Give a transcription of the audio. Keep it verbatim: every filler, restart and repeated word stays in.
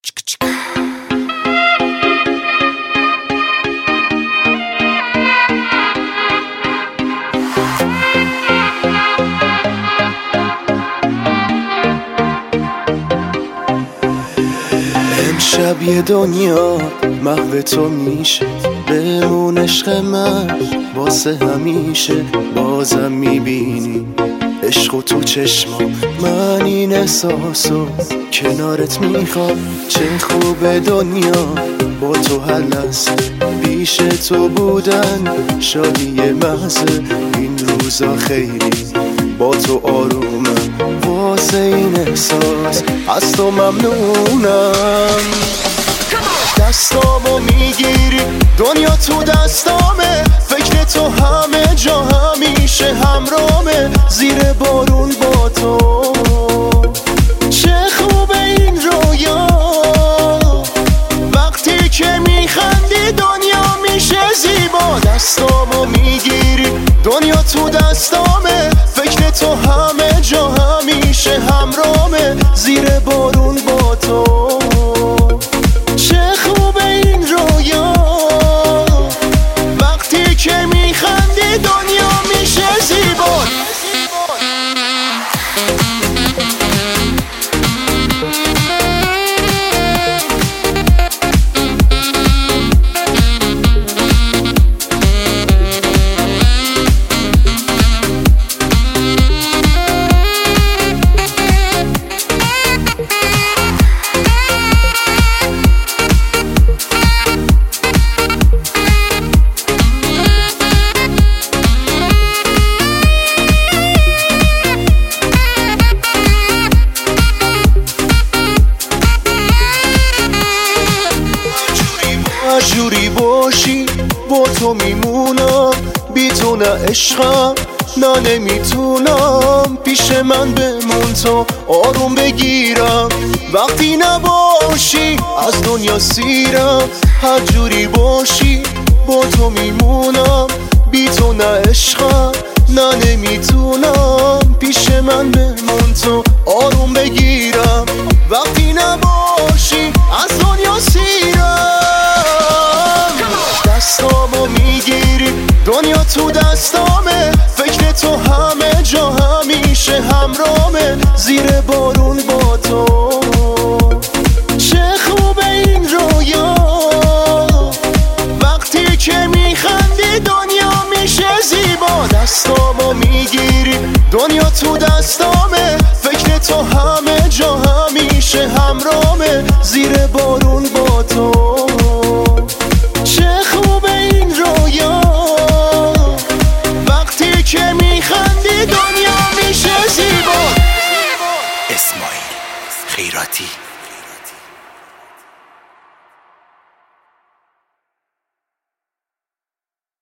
امشب یه دنیا محو تو میشه، بمون عشق من واسه همیشه. بازم میبینی عشق و تو چشمام، من این احساسو کنارت میخوام. چه خوبه دنیا با تو هر لحظه، پیش تو بودن شادی محضه. این روزا خیلی با تو آرومم، واسه این احساس از تو ممنونم. دستامو میگیری دنیا تو دستامه، فکر تو همه جا همیشه همرامه. زیر بارون با تو چه خوبه این رویا، وقتی که میخندی دنیا میشه زیبا. دستامو میگیری دنیا تو دستامه، فکر تو همه جا همیشه همرامه. زیر بارون با تو چه خوبه این رویا، وقتی که میخندی دنیا میشه زیبا. جوری باشی با تو میمونم، بی تو نه عشقم نه نمیتونم. پیش من بمون تا آروم بگیرم، وقتی نباشی از دنیا سیرم. هر جوری باشی با تو میمونم، بی تو نه عشقم نه نمیتونم. پیش من بمون تا آروم بگیرم، وقتی نباشی از دنیا سیرم. دستامو میگیری دنیا تو دستامه، فکر تو همه جا همیشه همرامه. زیر بارون با تو چه خوبه این رویا، وقتی که میخندی دنیا میشه زیبا. دستامو میگیری دنیا تو دستامه، فکر تو همه جا همیشه همرامه. زیر بارون با